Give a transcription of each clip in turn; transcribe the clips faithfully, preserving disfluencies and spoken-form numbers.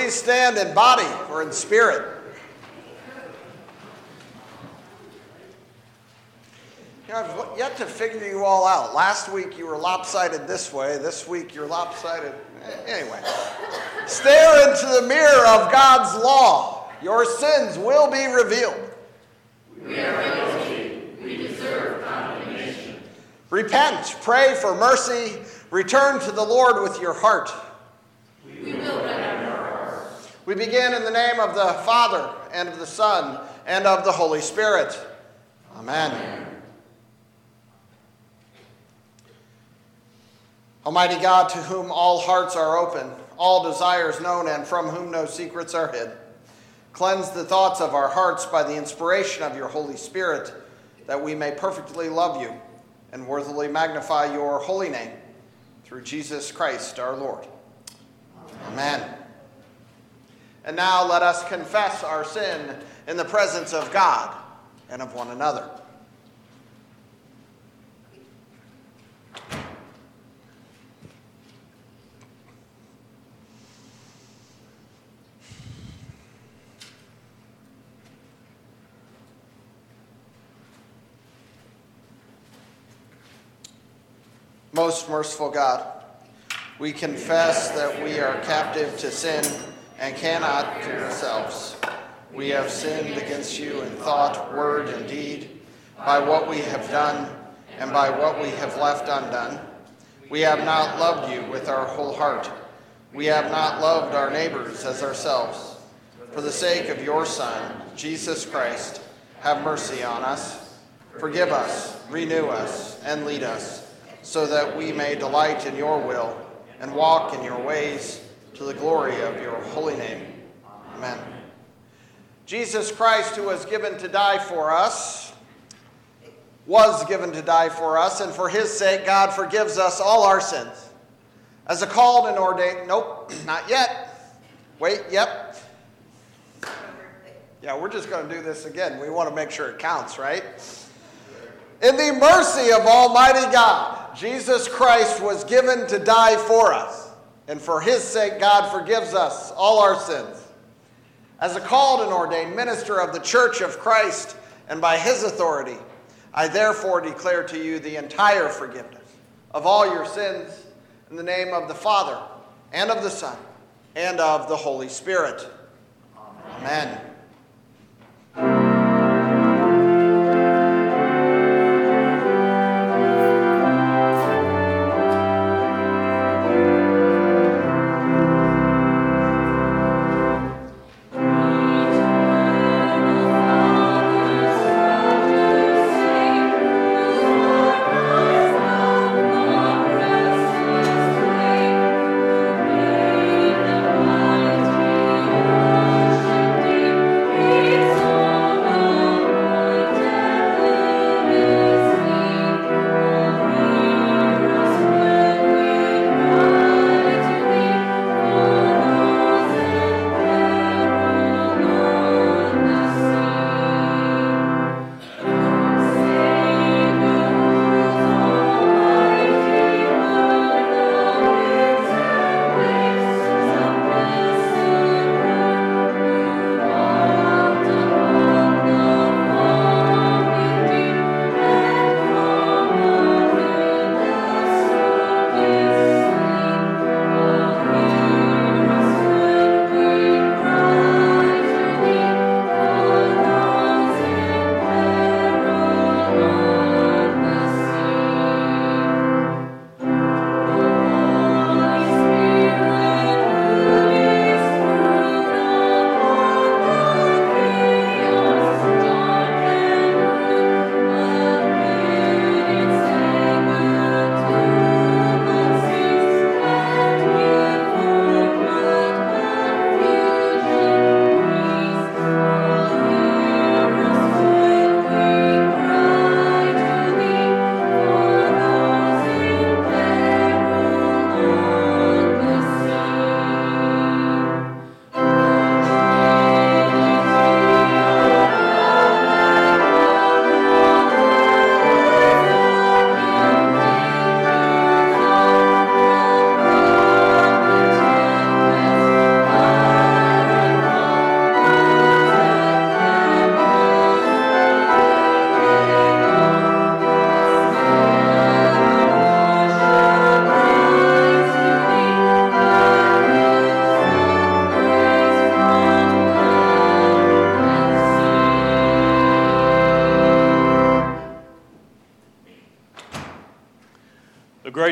please stand in body or in spirit? You know, I've yet to figure you all out. Last week you were lopsided this way. This week you're lopsided. Anyway, stare into the mirror of God's law. Your sins will be revealed. We are guilty. We deserve condemnation. Repent, pray for mercy, return to the Lord with your heart. We will bend our hearts. We begin in the name of the Father, and of the Son, and of the Holy Spirit. Amen. Amen. Almighty God, to whom all hearts are open, all desires known, and from whom no secrets are hid, cleanse the thoughts of our hearts by the inspiration of your Holy Spirit, that we may perfectly love you and worthily magnify your holy name, through Jesus Christ our Lord. Amen. Amen. And now let us confess our sin in the presence of God and of one another. Most merciful God, we confess that we are captive to sin and cannot to ourselves. We have sinned against you in thought, word, and deed, by what we have done and by what we have left undone. We have not loved you with our whole heart. We have not loved our neighbors as ourselves. For the sake of your Son, Jesus Christ, have mercy on us. Forgive us, renew us, and lead us, so that we may delight in your will and walk in your ways to the glory of your holy name. Amen. Jesus Christ, who was given to die for us, was given to die for us, and for his sake, God forgives us all our sins. As a called and ordained, nope, not yet. Wait, yep. Yeah, we're just going to do this again. We want to make sure it counts, right? In the mercy of Almighty God, Jesus Christ was given to die for us, and for his sake, God forgives us all our sins. As a called and ordained minister of the Church of Christ, and by his authority, I therefore declare to you the entire forgiveness of all your sins in the name of the Father, and of the Son, and of the Holy Spirit. Amen. Amen. Thank you.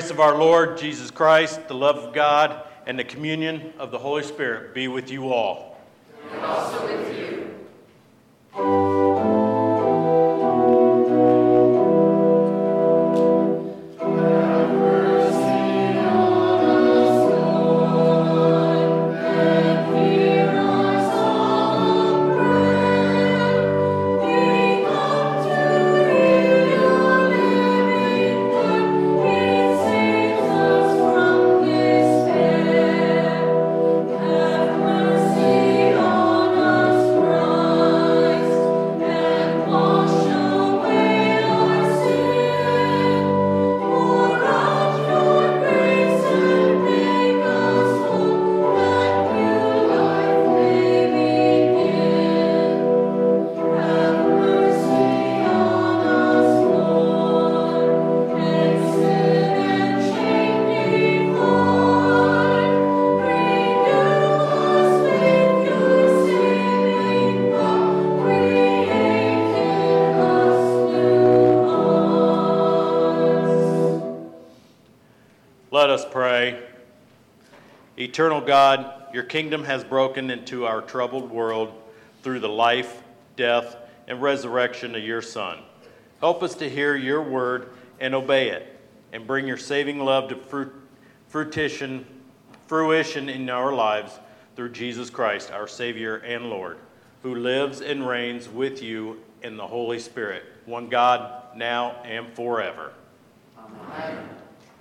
grace of our Lord Jesus Christ, the love of God, and the communion of the Holy Spirit be with you all. And also with you. Let us pray. Eternal God, your kingdom has broken into our troubled world through the life, death, and resurrection of your Son. Help us to hear your word and obey it, and bring your saving love to fruit, fruition, fruition in our lives through Jesus Christ, our Savior and Lord, who lives and reigns with you in the Holy Spirit, one God, now and forever. Amen.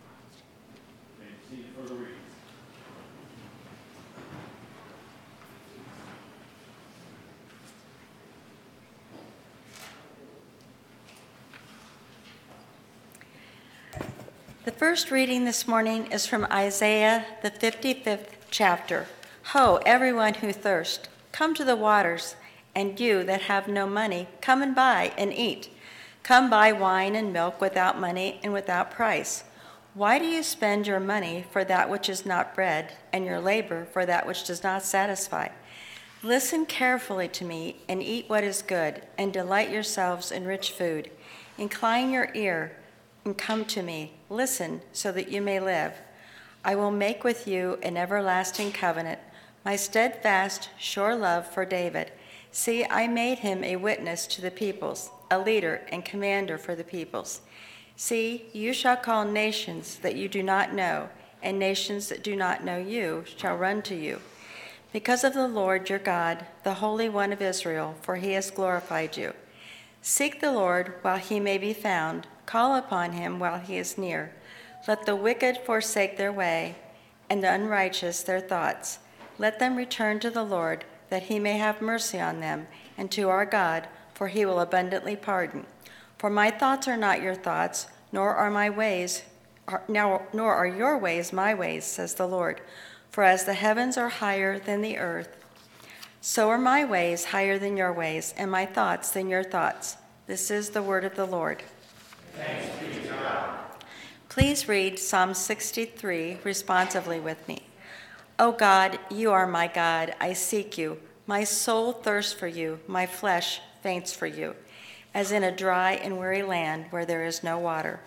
The first reading this morning is from Isaiah, the fifty-fifth chapter. Ho, everyone who thirsts, come to the waters, and you that have no money, come and buy and eat. Come buy wine and milk without money and without price. Why do you spend your money for that which is not bread, and your labor for that which does not satisfy? Listen carefully to me, and eat what is good, and delight yourselves in rich food. Incline your ear, and come to me. Listen, so that you may live. I will make with you an everlasting covenant, my steadfast, sure love for David. See, I made him a witness to the peoples, a leader and commander for the peoples. See, you shall call nations that you do not know, and nations that do not know you shall run to you. Because of the Lord your God, the Holy One of Israel, for he has glorified you. Seek the Lord while he may be found. Call upon him while he is near. Let the wicked forsake their way, and the unrighteous their thoughts. Let them return to the Lord, that he may have mercy on them, and to our God, for he will abundantly pardon. For my thoughts are not your thoughts, nor are my ways, nor are your ways my ways, says the Lord. For as the heavens are higher than the earth, so are my ways higher than your ways, and my thoughts than your thoughts. This is the word of the Lord. Thanks be to God. Please read Psalm sixty-three responsively with me. O God, you are my God. I seek you. My soul thirsts for you. My flesh faints for you, as in a dry and weary land where there is no water.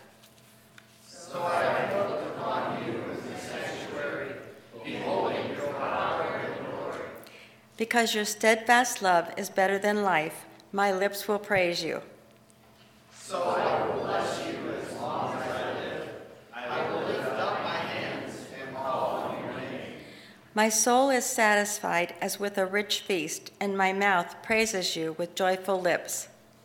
So I have looked upon you as the sanctuary, beholding your power and glory. Because your steadfast love is better than life, my lips will praise you. So I will bless you as long as I live. I will lift up my hands and call on your name. My soul is satisfied as with a rich feast, and my mouth praises you with joyful lips.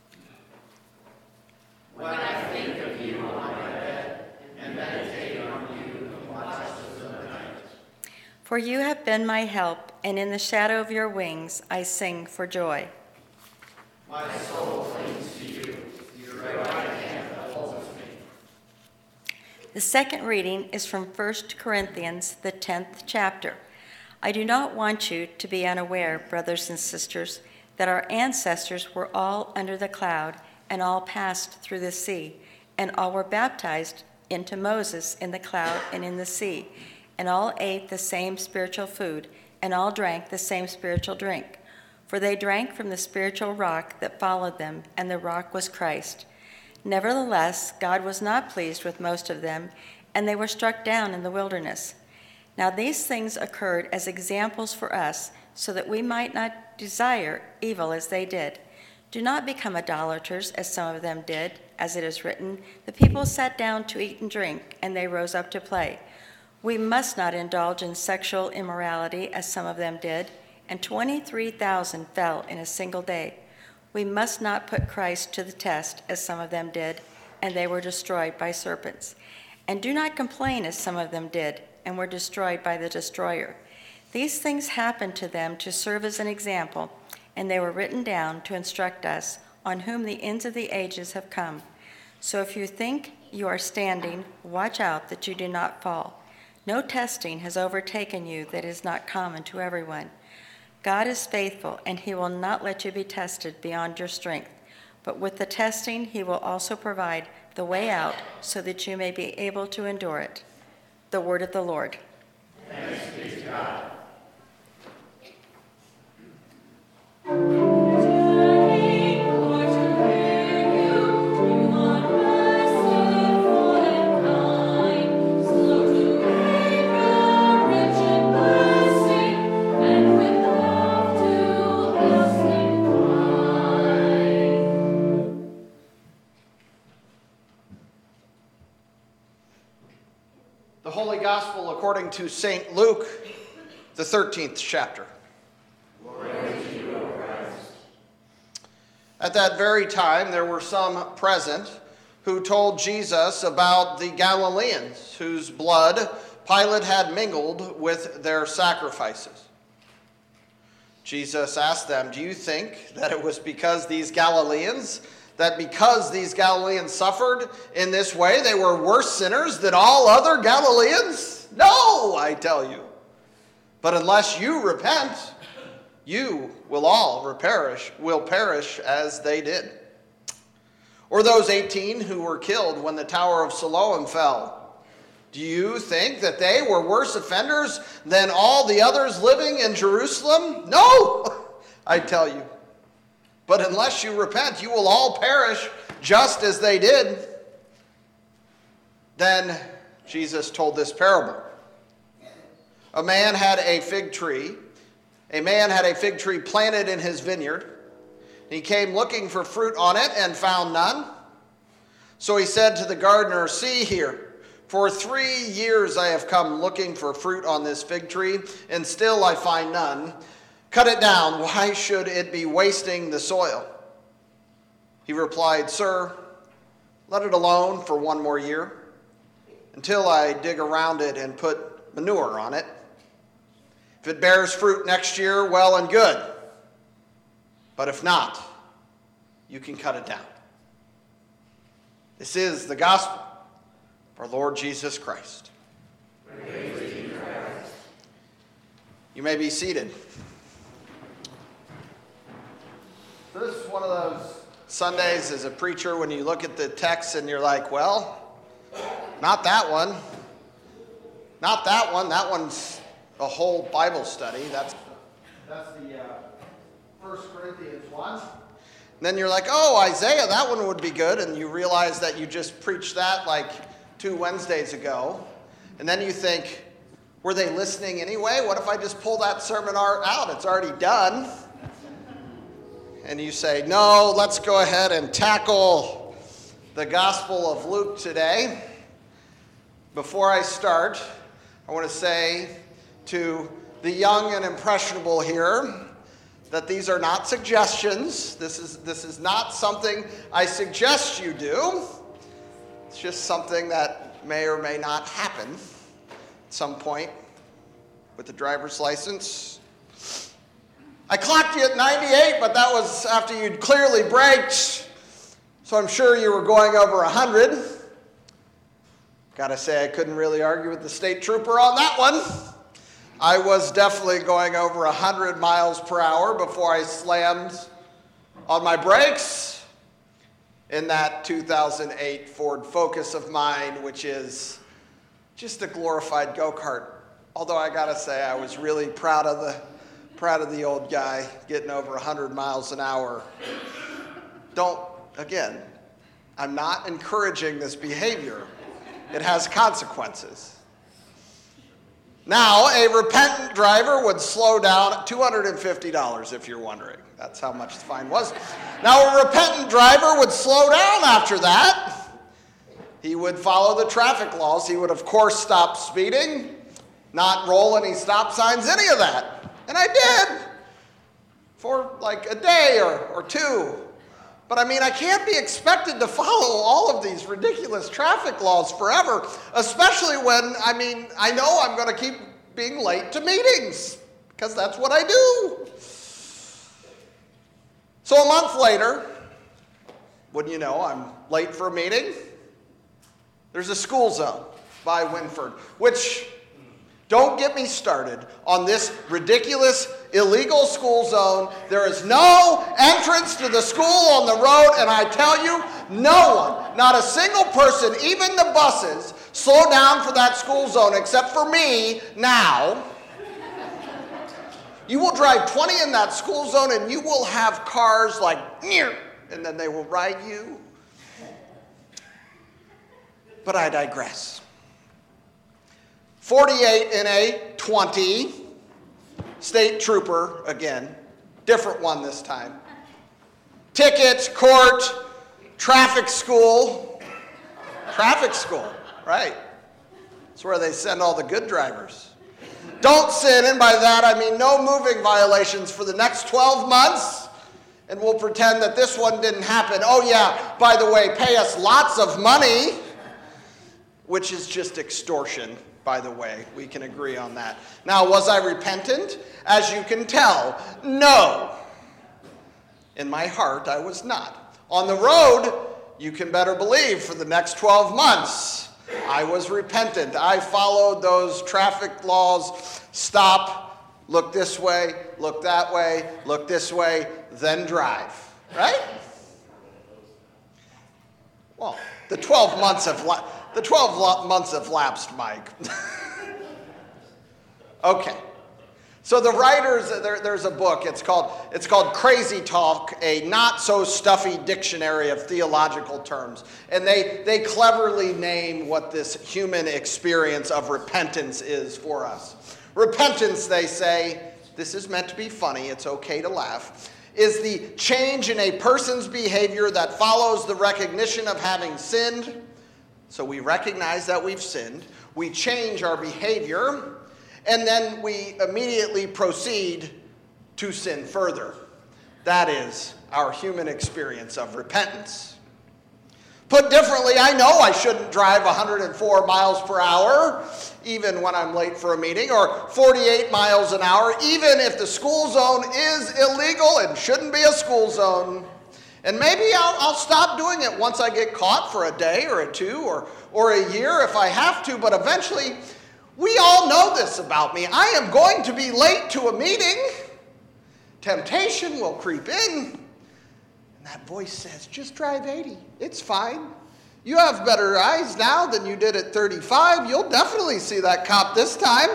When I think of you on my bed and meditate on you in the watches of the night. For you have been my help, and in the shadow of your wings I sing for joy. My soul clings to you. Your right hand upholds me. The second reading is from First Corinthians, the tenth chapter. I do not want you to be unaware, brothers and sisters, that our ancestors were all under the cloud and all passed through the sea, and all were baptized into Moses in the cloud and in the sea, and all ate the same spiritual food, and all drank the same spiritual drink. For they drank from the spiritual rock that followed them, and the rock was Christ. Nevertheless, God was not pleased with most of them, and they were struck down in the wilderness. Now these things occurred as examples for us, so that we might not desire evil as they did. Do not become idolaters, as some of them did, as it is written, the people sat down to eat and drink, and they rose up to play. We must not indulge in sexual immorality, as some of them did, and twenty-three thousand fell in a single day. We must not put Christ to the test, as some of them did, and they were destroyed by serpents. And do not complain, as some of them did, and were destroyed by the destroyer. These things happened to them to serve as an example, and they were written down to instruct us, on whom the ends of the ages have come. So if you think you are standing, watch out that you do not fall. No testing has overtaken you that is not common to everyone. God is faithful, and he will not let you be tested beyond your strength. But with the testing, he will also provide the way out so that you may be able to endure it. The word of the Lord. Thanks be to God. The Holy Gospel according to Saint Luke, the thirteenth chapter. Glory to you, O Christ. At that very time, there were some present who told Jesus about the Galileans, whose blood Pilate had mingled with their sacrifices. Jesus asked them, "Do you think that it was because these Galileans, that because these Galileans suffered in this way, they were worse sinners than all other Galileans? No, I tell you. But unless you repent, you will all perish, will perish as they did. Or those eighteen who were killed when the Tower of Siloam fell. Do you think that they were worse offenders than all the others living in Jerusalem? No, I tell you. But unless you repent, you will all perish just as they did." Then Jesus told this parable. A man had a fig tree. A man had a fig tree planted in his vineyard. He came looking for fruit on it and found none. So he said to the gardener, "See here, for three years I have come looking for fruit on this fig tree, and still I find none. Cut it down. Why should it be wasting the soil?" He replied, "Sir, let it alone for one more year, until I dig around it and put manure on it. If it bears fruit next year, well and good. But if not, you can cut it down." This is the gospel of our Lord Jesus Christ. Praise to you, Christ. You may be seated. So this is one of those Sundays as a preacher when you look at the text and you're like, well, not that one. Not that one. That one's a whole Bible study. That's, that's the uh, First Corinthians one. And then you're like, oh, Isaiah, that one would be good. And you realize that you just preached that like two Wednesdays ago. And then you think, were they listening anyway? What if I just pull that sermon out? It's already done. And you say, no, let's go ahead and tackle the Gospel of Luke today. Before I start, I want to say to the young and impressionable here that these are not suggestions. This is, this is not something I suggest you do. It's just something that may or may not happen at some point with the driver's license. I clocked you at ninety-eight, but that was after you'd clearly braked, so I'm sure you were going over one hundred. Gotta say, I couldn't really argue with the state trooper on that one. I was definitely going over one hundred miles per hour before I slammed on my brakes in that two thousand eight Ford Focus of mine, which is just a glorified go-kart. Although I gotta say, I was really proud of the proud of the old guy getting over one hundred miles an hour. Don't, again, I'm not encouraging this behavior. It has consequences. Now, a repentant driver would slow down at two hundred fifty dollars, if you're wondering. That's how much the fine was. Now, a repentant driver would slow down after that. He would follow the traffic laws. He would, of course, stop speeding, not roll any stop signs, any of that. And I did for like a day or, or two. But I mean, I can't be expected to follow all of these ridiculous traffic laws forever, especially when, I mean, I know I'm going to keep being late to meetings, because that's what I do. So a month later, wouldn't you know, I'm late for a meeting. There's a school zone by Winford, which, don't get me started on this ridiculous, illegal school zone. There is no entrance to the school on the road, and I tell you, no one, not a single person, even the buses, slow down for that school zone except for me now. You will drive twenty in that school zone, and you will have cars like, near, and then they will ride you. But I digress. forty-eight in a twenty, state trooper again, different one this time. Tickets, court, traffic school. Traffic school, right. That's where they send all the good drivers. Don't sin, and by that I mean no moving violations for the next twelve months, and we'll pretend that this one didn't happen. Oh yeah, by the way, pay us lots of money, which is just extortion. By the way, we can agree on that. Now, was I repentant? As you can tell, no. In my heart, I was not. On the road, you can better believe for the next twelve months, I was repentant. I followed those traffic laws. Stop, look this way, look that way, look this way, then drive. Right? Well, the twelve months have la- the twelve months have lapsed, Mike. Okay. So the writers, there, there's a book, it's called, it's called Crazy Talk, a not-so-stuffy dictionary of theological terms. And they, they cleverly name what this human experience of repentance is for us. Repentance, they say, this is meant to be funny, it's okay to laugh, is the change in a person's behavior that follows the recognition of having sinned. So we recognize that we've sinned, we change our behavior, and then we immediately proceed to sin further. That is our human experience of repentance. Put differently, I know I shouldn't drive one hundred four miles per hour, even when I'm late for a meeting, or forty-eight miles an hour, even if the school zone is illegal and shouldn't be a school zone. And maybe I'll, I'll stop doing it once I get caught for a day or a two or, or a year if I have to, but eventually, we all know this about me. I am going to be late to a meeting. Temptation will creep in. And that voice says, just drive eighty. It's fine. You have better eyes now than you did at thirty-five. You'll definitely see that cop this time.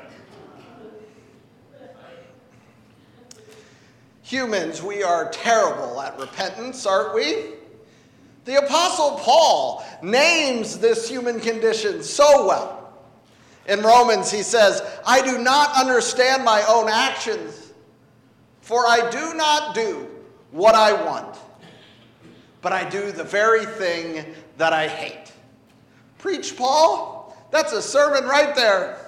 Humans, we are terrible at repentance, aren't we? The Apostle Paul names this human condition so well. In Romans, he says, I do not understand my own actions, for I do not do what I want, but I do the very thing that I hate. Preach, Paul. That's a sermon right there.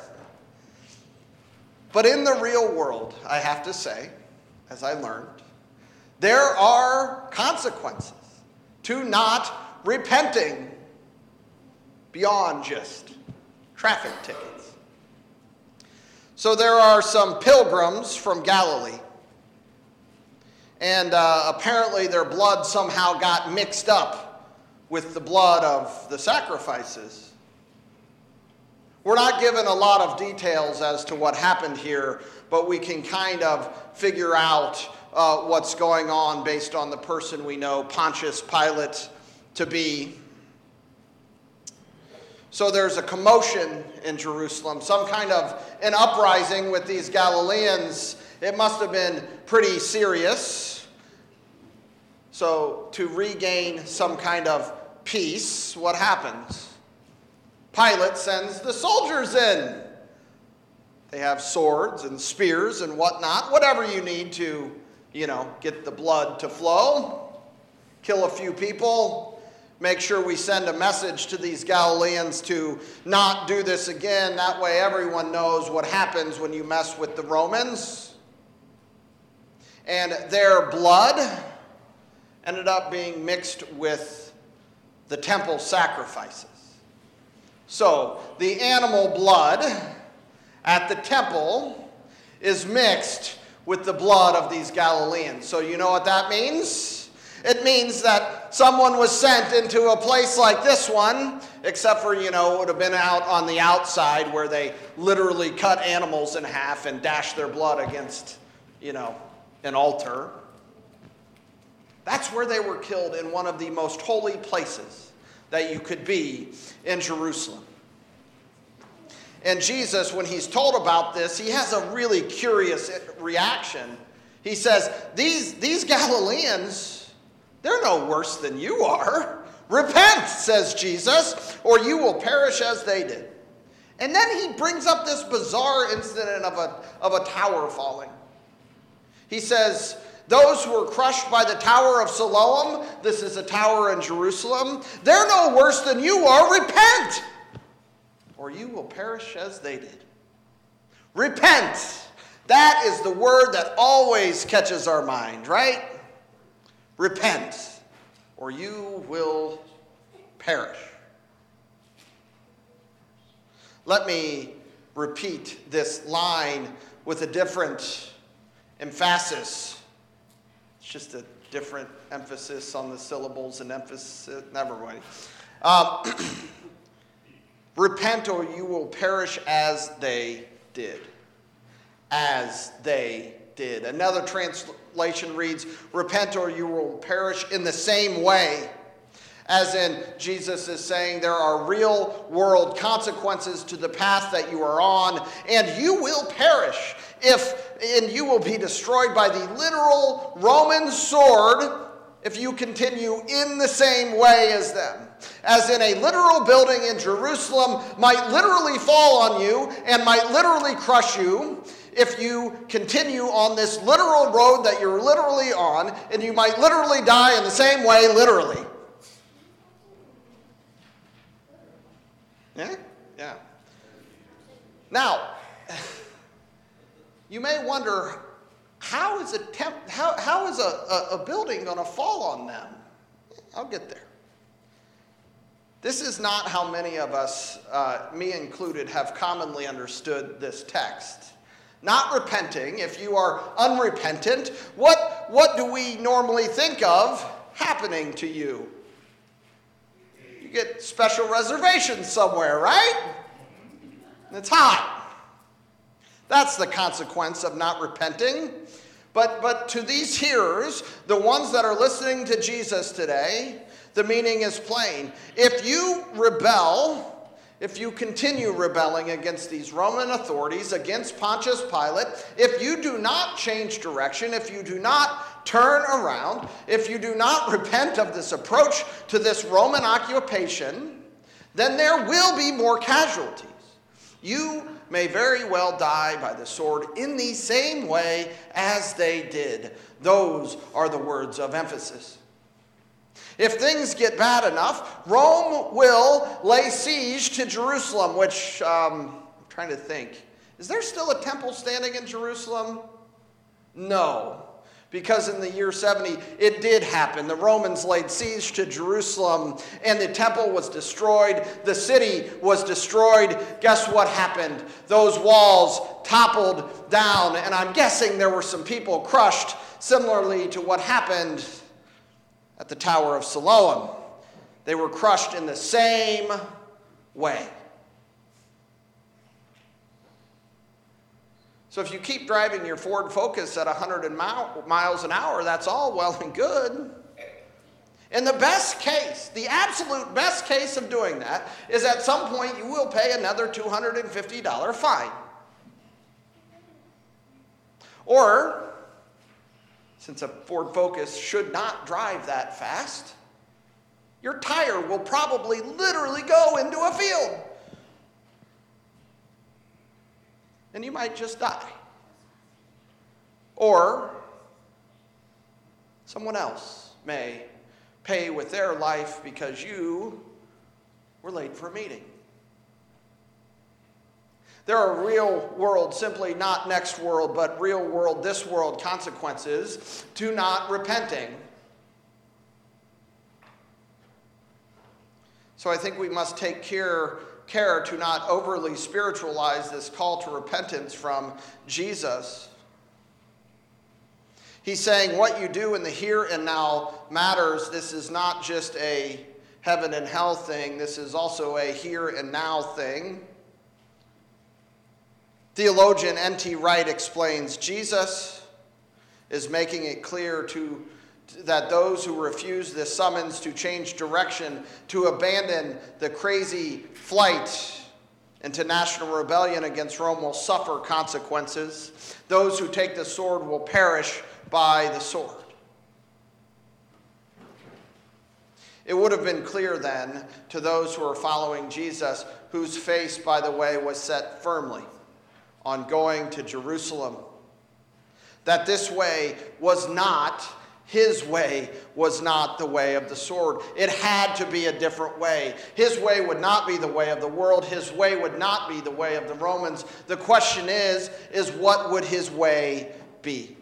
But in the real world, I have to say, as I learned, there are consequences to not repenting beyond just traffic tickets. So there are some pilgrims from Galilee, and uh, apparently their blood somehow got mixed up with the blood of the sacrifices. We're not given a lot of details as to what happened here, but we can kind of figure out uh, what's going on based on the person we know Pontius Pilate to be. So there's a commotion in Jerusalem, some kind of an uprising with these Galileans. It must have been pretty serious. So to regain some kind of peace, what happens? Pilate sends the soldiers in. They have swords and spears and whatnot, whatever you need to, you know, get the blood to flow, kill a few people, make sure we send a message to these Galileans to not do this again. That way everyone knows what happens when you mess with the Romans. And their blood ended up being mixed with the temple sacrifices. So the animal blood at the temple is mixed with the blood of these Galileans. So you know what that means? It means that someone was sent into a place like this one, except for, you know, it would have been out on the outside where they literally cut animals in half and dashed their blood against, you know, an altar. That's where they were killed, in one of the most holy places that you could be in Jerusalem. And Jesus, when he's told about this, he has a really curious reaction. He says, these, these Galileans, they're no worse than you are. Repent, says Jesus, or you will perish as they did. And then he brings up this bizarre incident of a, of a tower falling. He says, those who were crushed by the Tower of Siloam, this is a tower in Jerusalem, they're no worse than you are. Repent, or you will perish as they did. Repent. That is the word that always catches our mind, right? Repent, or you will perish. Let me repeat this line with a different emphasis. It's just a different emphasis on the syllables and emphasis. Never mind. Um, Repent, or you will perish as they did. As they did. Another translation reads, repent, or you will perish in the same way. As in, Jesus is saying there are real world consequences to the path that you are on, and you will perish if, and you will be destroyed by the literal Roman sword if you continue in the same way as them. As in, a literal building in Jerusalem might literally fall on you and might literally crush you if you continue on this literal road that you're literally on, and you might literally die in the same way, literally. Yeah? Yeah. Now, you may wonder, how is a temp- how, how is a, a, a building going to fall on them? I'll get there. This is not how many of us, uh, me included, have commonly understood this text. Not repenting, if you are unrepentant, what, what do we normally think of happening to you? You get special reservations somewhere, right? It's hot. That's the consequence of not repenting. But, but to these hearers, the ones that are listening to Jesus today, the meaning is plain. If you rebel, if you continue rebelling against these Roman authorities, against Pontius Pilate, if you do not change direction, if you do not turn around, if you do not repent of this approach to this Roman occupation, then there will be more casualties. You may very well die by the sword in the same way as they did. Those are the words of emphasis. If things get bad enough, Rome will lay siege to Jerusalem, which, um, I'm trying to think. Is there still a temple standing in Jerusalem? No. Because in the year seventy, it did happen. The Romans laid siege to Jerusalem, and the temple was destroyed. The city was destroyed. Guess what happened? Those walls toppled down, and I'm guessing there were some people crushed, similarly to what happened at the Tower of Siloam. They were crushed in the same way. So if you keep driving your Ford Focus at one hundred miles an hour, that's all well and good. In the best case, the absolute best case of doing that is at some point you will pay another two hundred fifty dollars fine. Or, since a Ford Focus should not drive that fast, your tire will probably literally go into a field and you might just die. Or someone else may pay with their life because you were late for a meeting. There are real world, simply not next world, but real world, this world consequences to not repenting. So I think we must take care, care to not overly spiritualize this call to repentance from Jesus. He's saying what you do in the here and now matters. This is not just a heaven and hell thing. This is also a here and now thing. Theologian N T Wright explains, Jesus is making it clear to that those who refuse this summons to change direction, to abandon the crazy flight into national rebellion against Rome will suffer consequences. Those who take the sword will perish by the sword. It would have been clear then to those who are following Jesus, whose face, by the way, was set firmly on going to Jerusalem, that this way was not, his way was not the way of the sword. It had to be a different way. His way would not be the way of the world. His way would not be the way of the Romans. The question is, is what would his way be?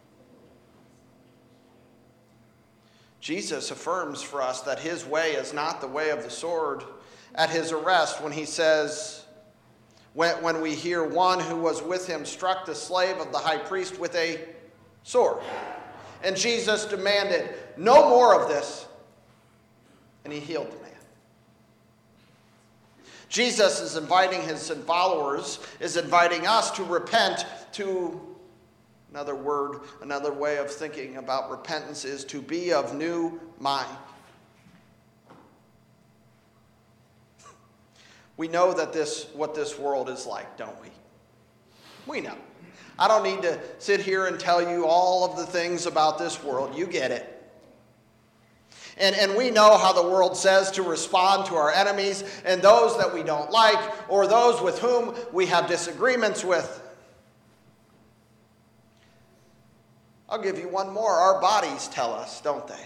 Jesus affirms for us that his way is not the way of the sword at his arrest when he says, when, when we hear one who was with him struck the slave of the high priest with a sword. And Jesus demanded no more of this, and he healed the man. Jesus is inviting his followers, is inviting us to repent, to another word, another way of thinking about repentance is to be of new mind. We know that this, what this world is like, don't we? We know. I don't need to sit here and tell you all of the things about this world. You get it. And, and we know how the world says to respond to our enemies and those that we don't like or those with whom we have disagreements with. I'll give you one more. Our bodies tell us, don't they?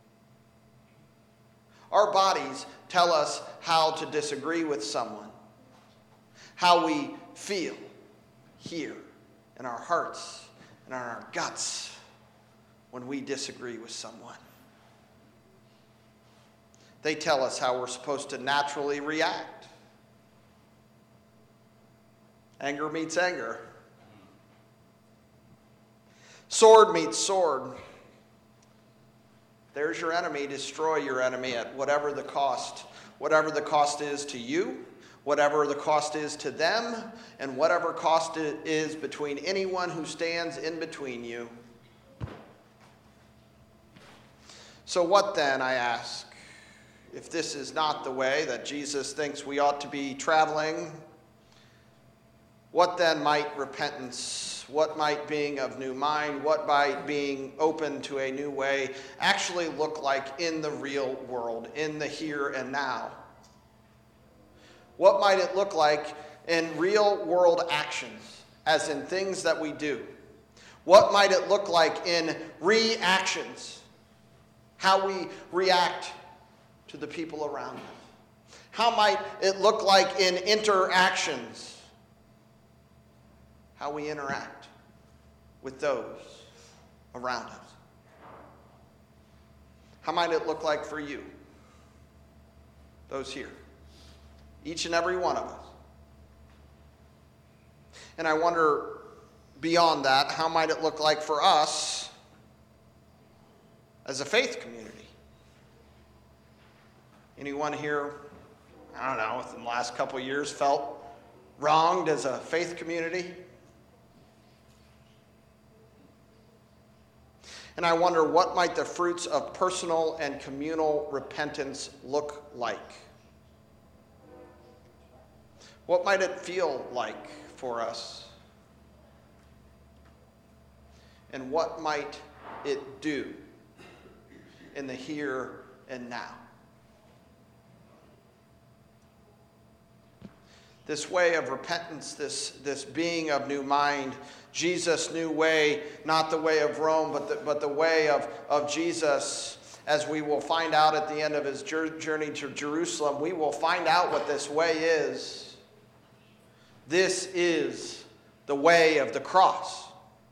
Our bodies tell us how to disagree with someone, how we feel here in our hearts and in our guts when we disagree with someone. They tell us how we're supposed to naturally react. Anger meets anger. Sword meets sword. There's your enemy. Destroy your enemy at whatever the cost. Whatever the cost is to you, whatever the cost is to them, and whatever cost it is between anyone who stands in between you. So what then, I ask, if this is not the way that Jesus thinks we ought to be traveling, what then might repentance, what might being of new mind, what might being open to a new way actually look like in the real world, in the here and now? What might it look like in real world actions, as in things that we do? What might it look like in reactions, how we react to the people around us? How might it look like in interactions, how we interact with those around us? How might it look like for you, those here, each and every one of us? And I wonder, beyond that, how might it look like for us as a faith community? Anyone here, I don't know, within the last couple of years felt wronged as a faith community? And I wonder, what might the fruits of personal and communal repentance look like? What might it feel like for us? And what might it do in the here and now? This way of repentance, this, this being of new mind, Jesus' new way, not the way of Rome, but the, but the way of, of Jesus, as we will find out at the end of his journey to Jerusalem, we will find out what this way is. This is the way of the cross.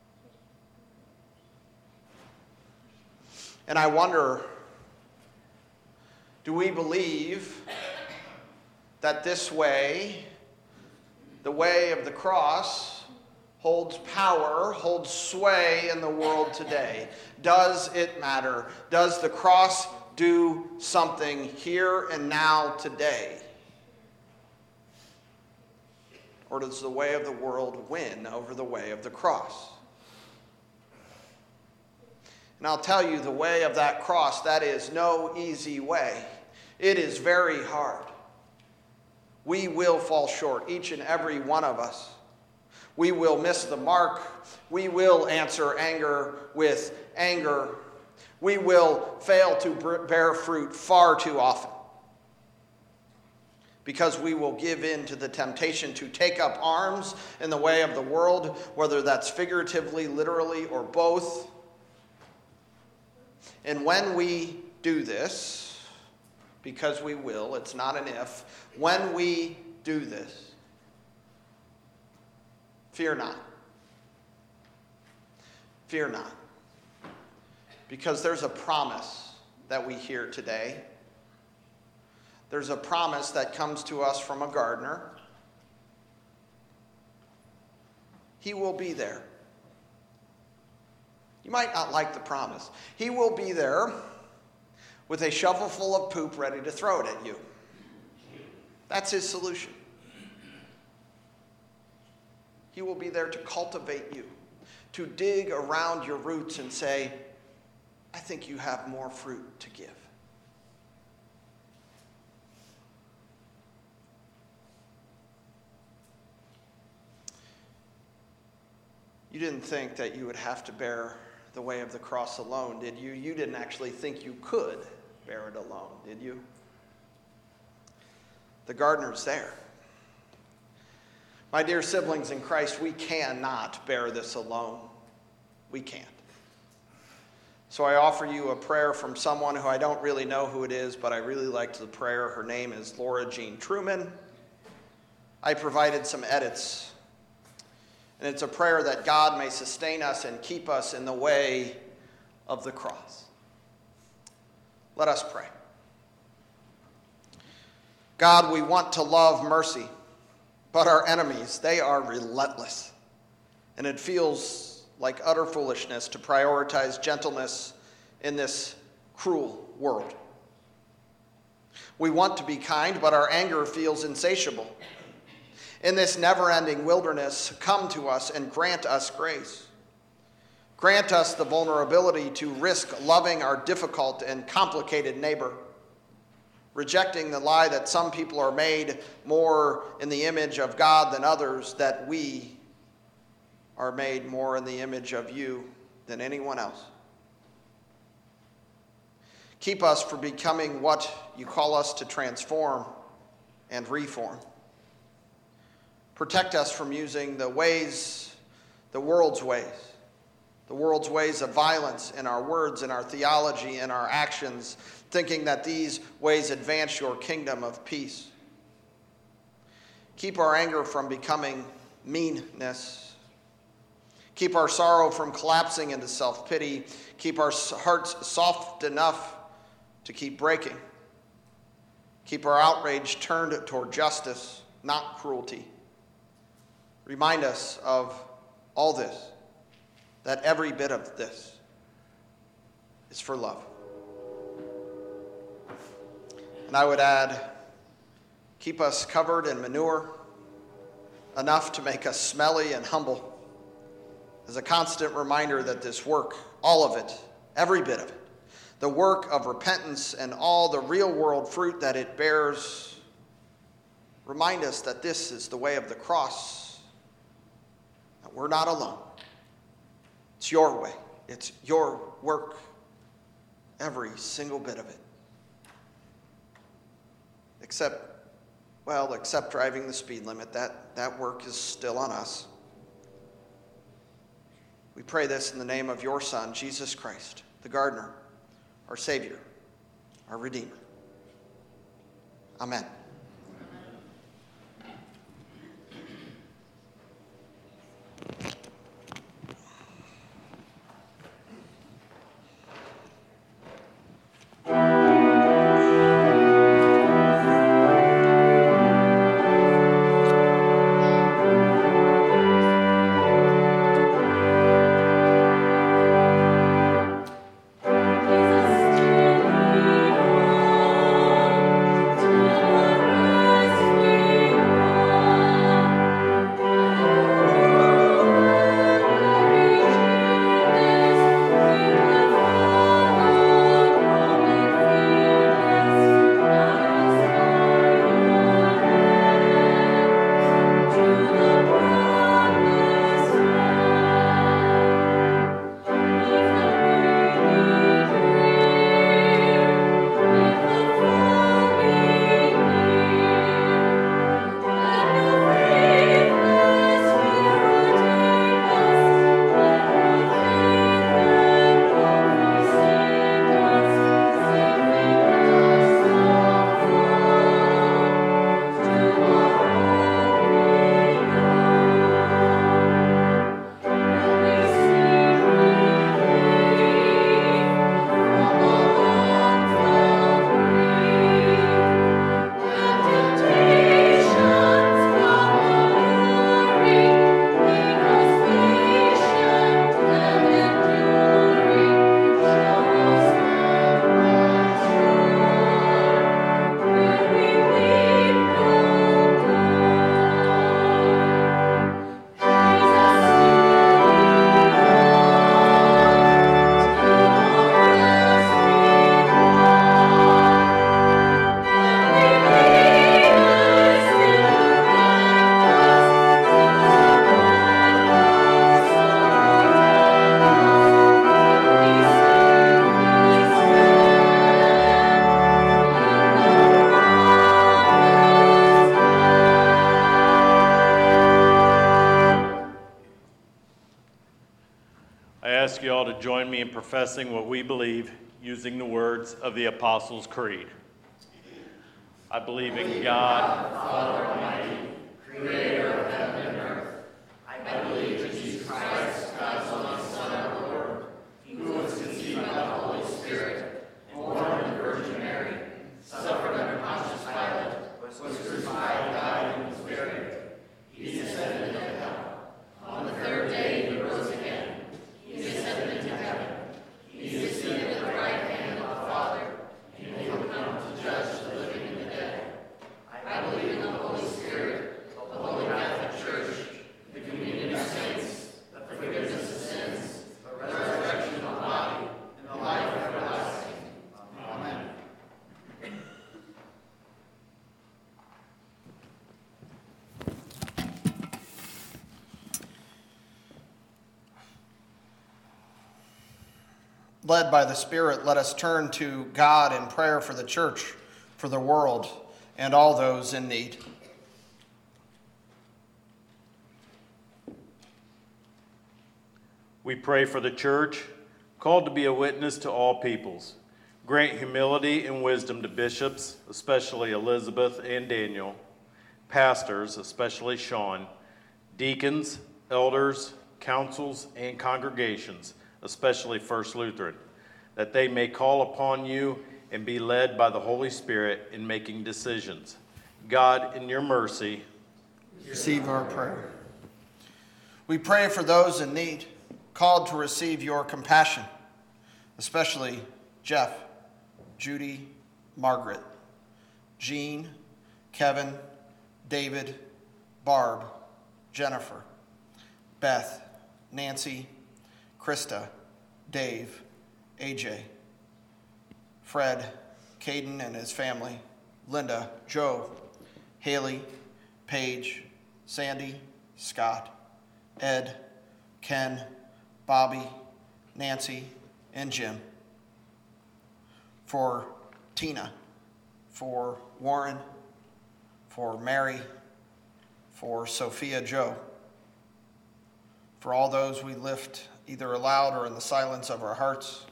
And I wonder, do we believe that this way, the way of the cross, holds power, holds sway in the world today? Does it matter? Does the cross do something here and now today? Or does the way of the world win over the way of the cross? And I'll tell you, the way of that cross, that is no easy way. It is very hard. We will fall short, each and every one of us. We will miss the mark. We will answer anger with anger. We will fail to bear fruit far too often, because we will give in to the temptation to take up arms in the way of the world, whether that's figuratively, literally, or both. And when we do this, because we will, it's not an if, when we do this, fear not. Fear not. Because there's a promise that we hear today. There's a promise that comes to us from a gardener. He will be there. You might not like the promise. He will be there with a shovel full of poop ready to throw it at you. That's his solution. He will be there to cultivate you, to dig around your roots and say, I think you have more fruit to give. You didn't think that you would have to bear the way of the cross alone, did you? You didn't actually think you could bear it alone, did you? The gardener's there. My dear siblings in Christ, we cannot bear this alone. We can't. So I offer you a prayer from someone who I don't really know who it is, but I really liked the prayer. Her name is Laura Jean Truman. I provided some edits. And it's a prayer that God may sustain us and keep us in the way of the cross. Let us pray. God, we want to love mercy, but our enemies, they are relentless. And it feels like utter foolishness to prioritize gentleness in this cruel world. We want to be kind, but our anger feels insatiable. In this never-ending wilderness, come to us and grant us grace. Grant us the vulnerability to risk loving our difficult and complicated neighbor, rejecting the lie that some people are made more in the image of God than others, that we are made more in the image of you than anyone else. Keep us from becoming what you call us to transform and reform. Protect us from using the ways, the world's ways, the world's ways of violence in our words, in our theology, in our actions, thinking that these ways advance your kingdom of peace. Keep our anger from becoming meanness. Keep our sorrow from collapsing into self-pity. Keep our hearts soft enough to keep breaking. Keep our outrage turned toward justice, not cruelty. Remind us of all this, that every bit of this is for love. And I would add, keep us covered in manure, enough to make us smelly and humble, as a constant reminder that this work, all of it, every bit of it, the work of repentance and all the real world fruit that it bears, remind us that this is the way of the cross. We're not alone. It's your way. It's your work. Every single bit of it. Except well, except driving the speed limit, that, that work is still on us. We pray this in the name of your Son, Jesus Christ, the gardener, our Savior, our Redeemer. Amen. ask you all to join me in professing what we believe using the words of the Apostles' Creed. I believe in God, Father Almighty, creator of heaven and earth. I believe in Jesus Christ, God's only Son, our Lord, who was conceived by the Holy Spirit, born of the Virgin Mary, suffered under Pontius Pilate, was crucified, died, and was buried. He descended into hell. On the third day he rose again. He ascended into heaven. He is seated at the right hand of the Father, and he will come to judge the living and the dead. I believe in the Holy Spirit, the Holy Catholic Church, the communion of saints, the forgiveness of sins, the resurrection of the body, and the life everlasting. Amen. Led by the Spirit, let us turn to God in prayer for the church, for the world, and all those in need. we pray for the church, called to be a witness to all peoples. Grant humility and wisdom to bishops, especially Elizabeth and Daniel, pastors, especially Sean, deacons, elders, councils, and congregations, especially First Lutheran, that they may call upon you and be led by the Holy Spirit in making decisions. God, in your mercy, Receive our prayer. We pray for those in need, called to receive your compassion, especially Jeff, Judy, Margaret, Jean, Kevin, David, Barb, Jennifer, Beth, Nancy, Krista, Dave, A J, Fred, Caden and his family, Linda, Joe, Haley, Paige, Sandy, Scott, Ed, Ken, Bobby, Nancy, and Jim. For Tina, for Warren, for Mary, for Sophia Joe, for all those we lift either aloud or in the silence of our hearts.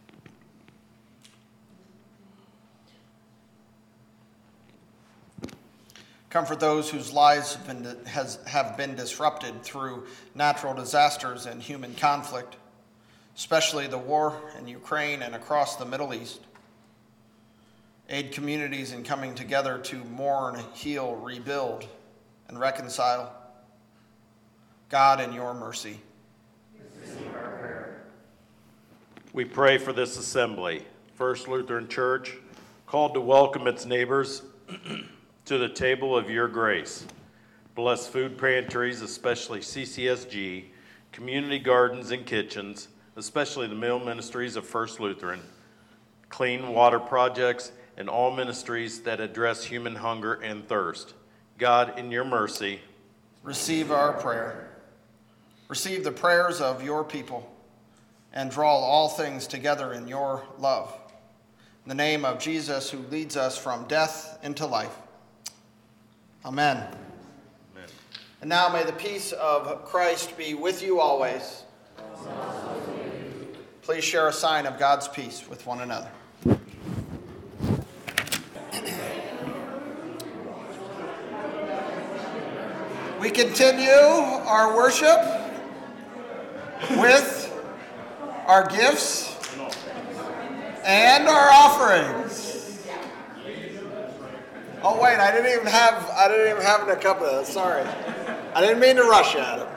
Comfort those whose lives have been, has, have been disrupted through natural disasters and human conflict, especially the war in Ukraine and across the Middle East. Aid communities in coming together to mourn, heal, rebuild, and reconcile. God, in your mercy. Receive our prayer. We pray for this assembly, First Lutheran Church, called to welcome its neighbors to the table of your grace. Bless food pantries, especially C C S G, community gardens and kitchens, especially the meal ministries of First Lutheran, clean water projects, and all ministries that address human hunger and thirst. God, in your mercy, receive our prayer. Receive the prayers of your people and draw all things together in your love. In the name of Jesus, who leads us from death into life. Amen. Amen. And now may the peace of Christ be with you always. Please share a sign of God's peace with one another. We continue our worship with our gifts and our offerings. Oh wait, I didn't even have I didn't even have a cup of that. Sorry, I didn't mean to rush at it.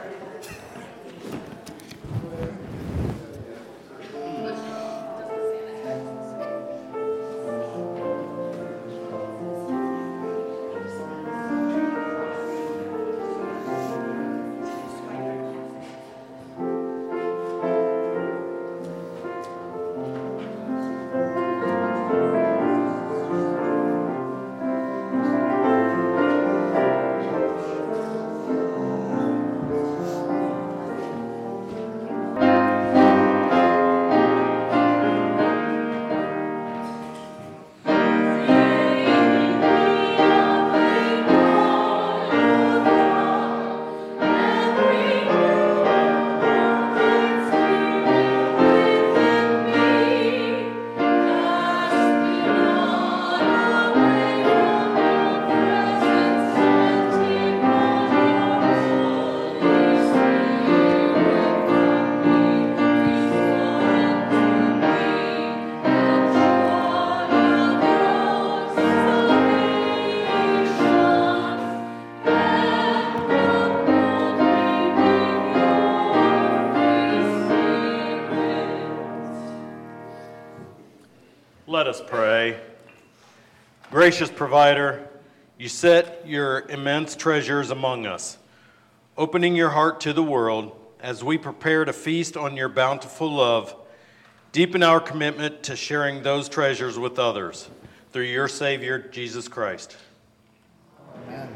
Let us pray. Gracious provider, you set your immense treasures among us, opening your heart to the world as we prepare to feast on your bountiful love. Deepen our commitment to sharing those treasures with others through your Savior, Jesus Christ. Amen.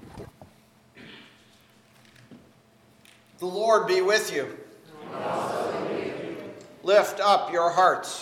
The Lord be with you. And also with you. Lift up your hearts.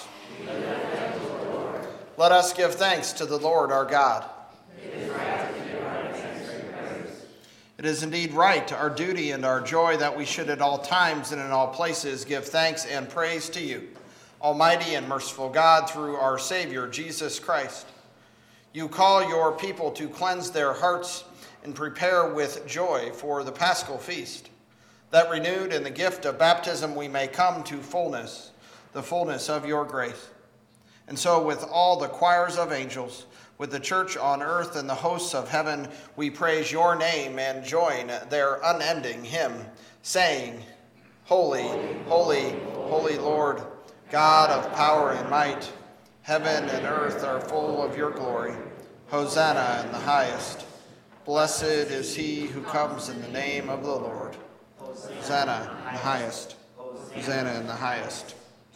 Let us give thanks to the Lord our God. It is right to give our thanks and praise. It is indeed right, our duty and our joy, that we should at all times and in all places give thanks and praise to you, Almighty and merciful God, through our Savior, Jesus Christ. You call your people to cleanse their hearts and prepare with joy for the Paschal feast, that renewed in the gift of baptism we may come to fullness, the fullness of your grace. And so with all the choirs of angels, with the church on earth and the hosts of heaven, we praise your name and join their unending hymn, saying, Holy, holy, holy Lord, God of power and might, heaven and earth are full of your glory. Hosanna in the highest. Blessed is he who comes in the name of the Lord. Hosanna in the highest. Hosanna in the highest.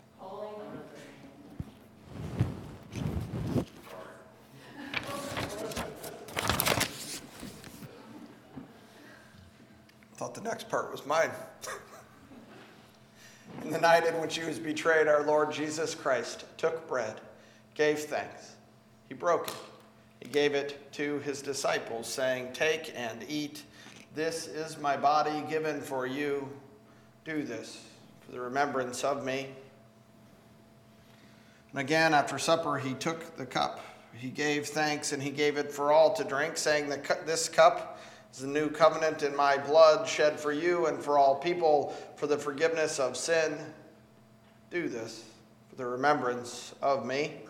I thought the next part was mine. In the night in which he was betrayed, our Lord Jesus Christ took bread, gave thanks. He broke it, He gave it to his disciples, saying, "Take and eat. This is my body given for you. Do this for the remembrance of me." And again, after supper, he took the cup. He gave thanks, and he gave it for all to drink, saying, "This cup is the new covenant in my blood, shed for you and for all people for the forgiveness of sin. Do this for the remembrance of me."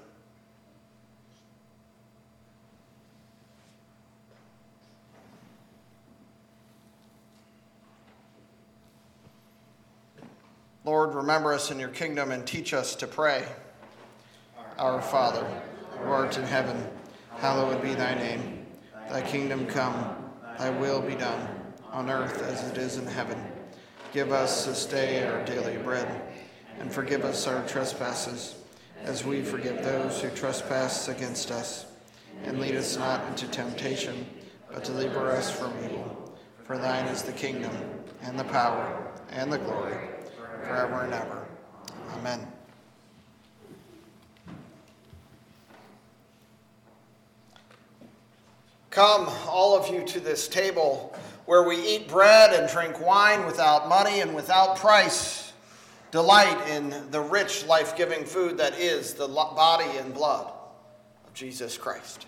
Lord, remember us in your kingdom and teach us to pray. Our Father, who art in heaven, hallowed be thy name. Thy kingdom come, thy will be done, on earth as it is in heaven. Give us this day our daily bread, and forgive us our trespasses, as we forgive those who trespass against us. And lead us not into temptation, but deliver us from evil. For thine is the kingdom, and the power, and the glory, forever and ever. Amen. Come, all of you, to this table where we eat bread and drink wine without money and without price. Delight in the rich, life-giving food that is the body and blood of Jesus Christ.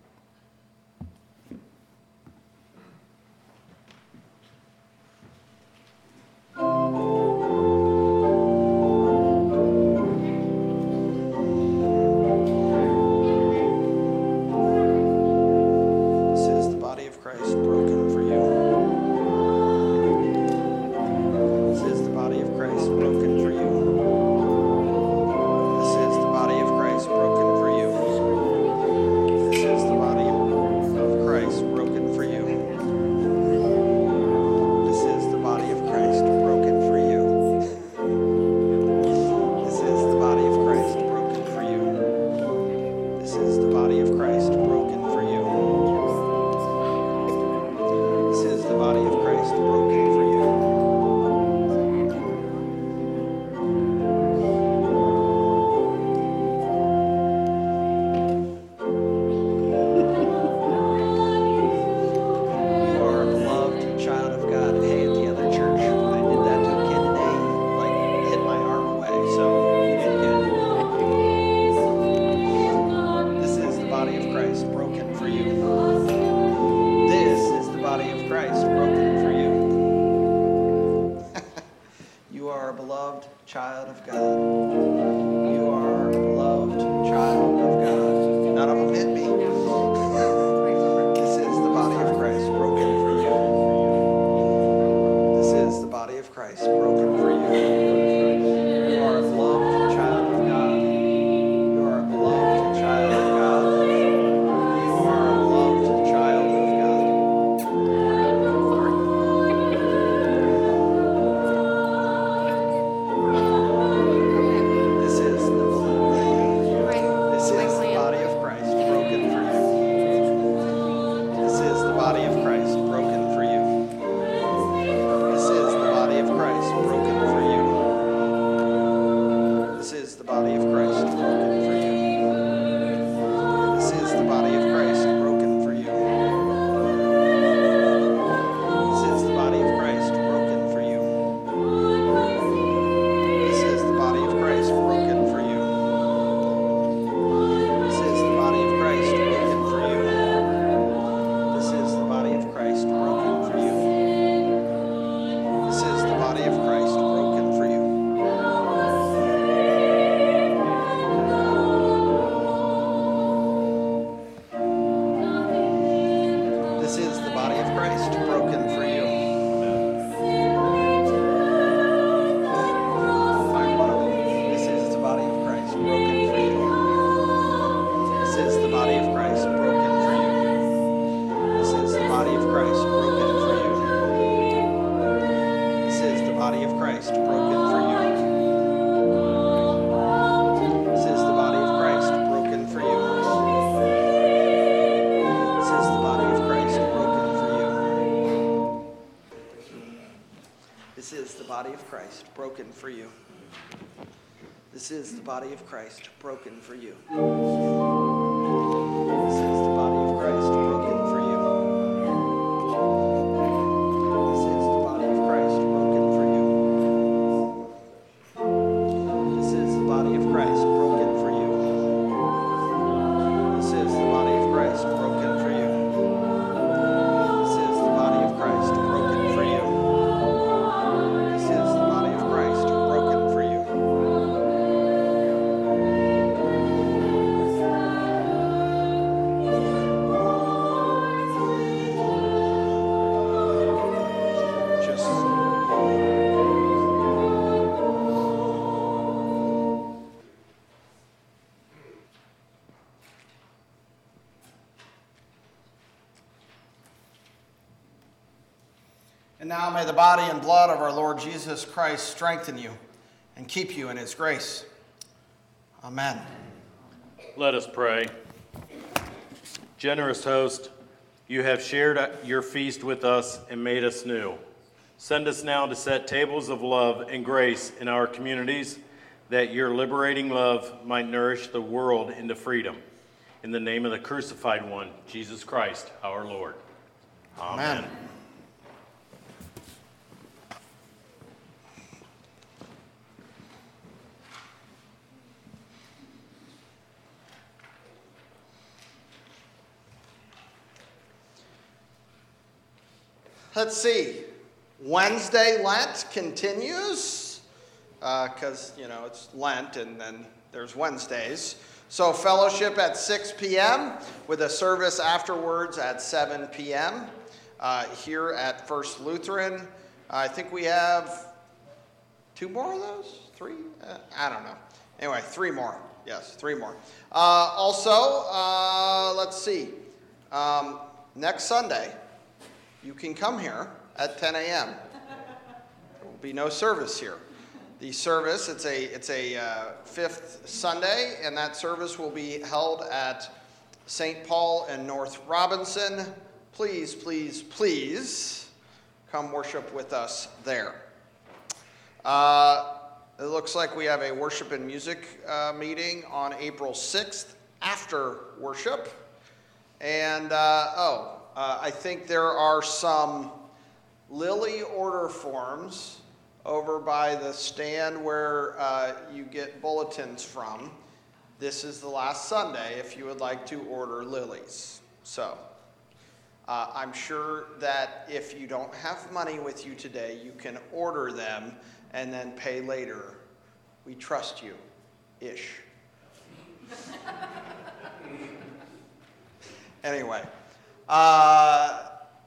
Broken for you. This is the body of Christ broken for you. This is the body And now may the body and blood of our Lord Jesus Christ strengthen you and keep you in his grace. Amen. Let us pray. Generous host, you have shared your feast with us and made us new. Send us now to set tables of love and grace in our communities, that your liberating love might nourish the world into freedom. In the name of the crucified one, Jesus Christ, our Lord. Amen. Amen. Let's see. Wednesday Lent continues because, uh, you know, it's Lent and then there's Wednesdays. So fellowship at six p.m. with a service afterwards at seven p.m. Uh, here at First Lutheran. I think we have two more of those? Three? Uh, I don't know. Anyway, three more. Yes, three more. Uh, also, uh, let's see. Um, next Sunday, you can come here at ten a.m. There will be no service here. The service, it's a it's a uh, fifth Sunday, and that service will be held at Saint Paul and North Robinson. Please, please, please come worship with us there. Uh, it looks like we have a worship and music uh, meeting on April sixth after worship. And, uh, oh, uh, I think there are some Lily order forms over by the stand where uh, you get bulletins from. This is the last Sunday if you would like to order lilies. So uh, I'm sure that if you don't have money with you today, you can order them and then pay later. We trust you, ish. Anyway, uh,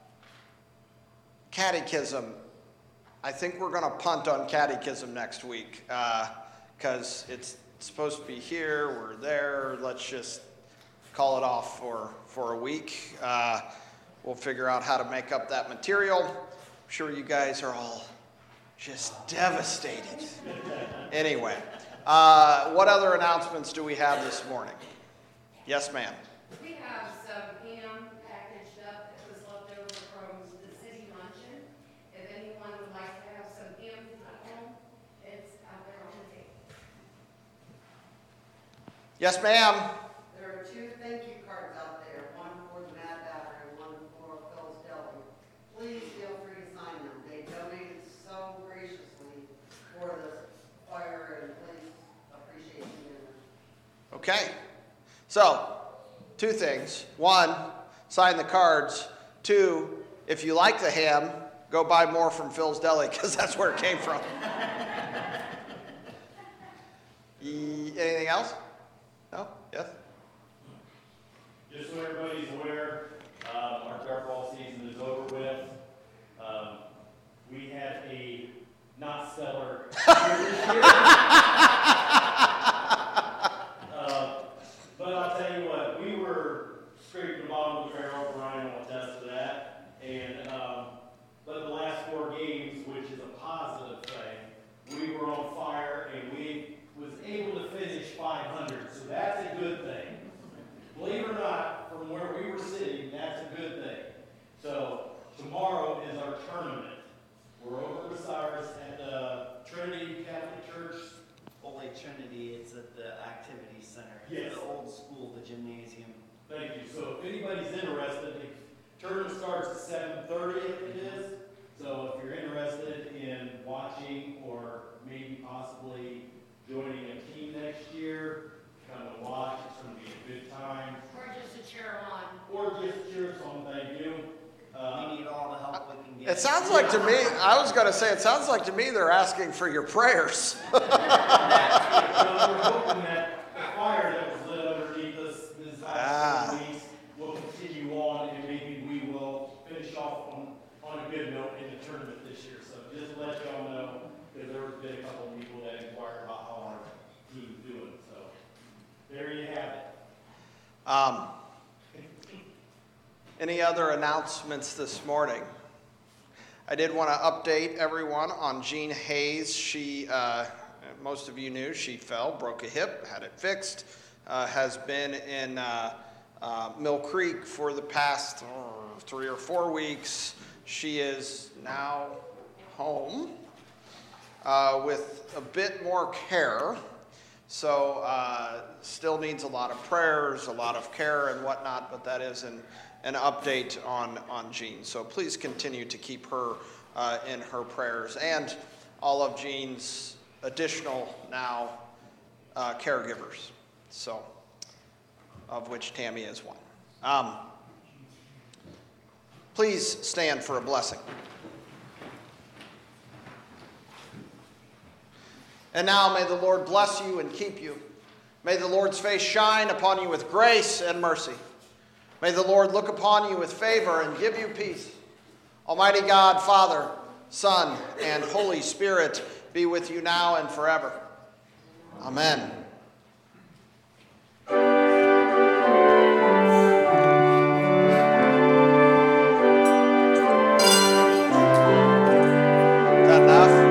catechism. I think we're going to punt on catechism next week because uh, it's supposed to be here, we're there. Let's just call it off for, for a week. Uh, we'll figure out how to make up that material. I'm sure you guys are all just devastated. Anyway, uh, what other announcements do we have this morning? Yes, ma'am. We have some ham packaged up that was left over from the city luncheon. If anyone would like to have some ham at home, it's out there on the table. Yes, ma'am. There are two thank you cards out there, one for the Mad Batter and one for Phil's Deli. Please feel free to sign them. They donated so graciously for the fire and police appreciation dinner. Okay. So, two things. One, sign the cards. Two, if you like the ham, go buy more from Phil's Deli because that's where it came from. e- anything else? No? Yes? Just so everybody's aware, um, our dart season is over with. Um, we had a not stellar year this year. uh, but I'll tell you what, we were scraping the bottom of the barrel. Brian will attest to that. And um, but the last four games, which is a positive thing, we were on fire and we was able to finish five hundred. So that's a good thing. Believe it or not, from where we were sitting, that's a good thing. So tomorrow is our tournament. We're over with Cyrus at the Trinity Catholic Church. Holy Trinity, it's at the Activity Center. Yes. The old school, the gymnasium. Thank you. So if anybody's interested, the tournament starts at seven thirty, it is. So if you're interested in watching or maybe possibly joining a team next year, come and watch. It's going to be a good time. Or just a cheer on. Or just cheer us on, thank you. Uh, we need all the help we can get. It sounds like to me, I was going to say, it sounds like to me they're asking for your prayers. So we're hoping that the fire that was lit underneath us this last Ah. few weeks will continue on, and maybe we will finish off on, on a good note in the tournament this year. So just to let y'all know, because there have been a couple of people that inquired about how our team's doing. So there you have it. Um, any other announcements this morning? I did want to update everyone on Jean Hayes. She, uh, most of you knew, she fell, broke a hip, had it fixed, uh, has been in uh, uh, Mill Creek for the past oh, three or four weeks. She is now home uh, with a bit more care. So uh, still needs a lot of prayers, a lot of care and whatnot, but that is an, an update on, on Jean. So please continue to keep her uh, in her prayers and all of Jean's additional now uh, caregivers, so of which Tammy is one. Um, please stand for a blessing. And now may the Lord bless you and keep you. May the Lord's face shine upon you with grace and mercy. May the Lord look upon you with favor and give you peace. Almighty God, Father, Son, and Holy Spirit be with you now and forever. Amen. Is that enough?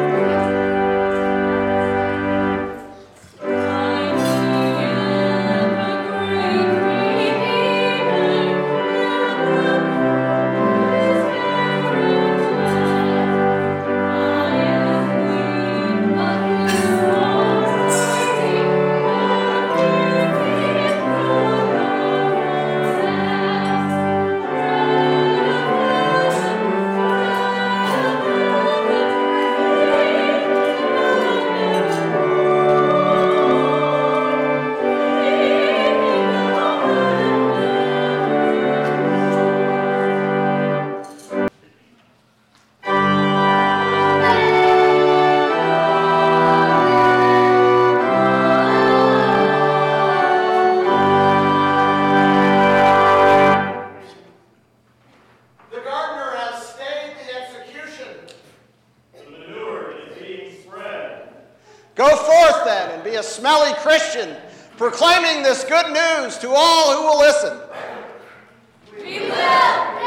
Go forth then and be a smelly Christian, proclaiming this good news to all who will listen. We will.